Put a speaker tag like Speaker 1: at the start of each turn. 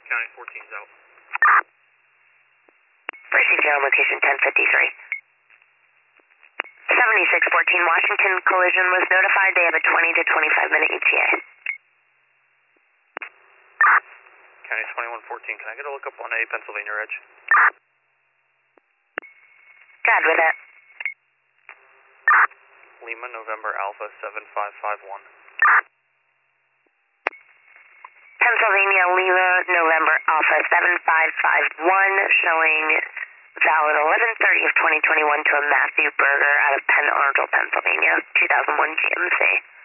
Speaker 1: County 14's out.
Speaker 2: Received on location 1053. 7614 Washington collision was notified. They have a 20 to 25 minute ETA.
Speaker 1: County 2114, can I get a lookup on a Pennsylvania Ridge?
Speaker 2: God with it.
Speaker 1: Lima, November, Alpha 7551.
Speaker 2: Pennsylvania, Lima, November, Alpha 7551, showing valid 11/30 of 2021 to a Matthew Berger out of Penn Arundel, Pennsylvania, 2001 GMC.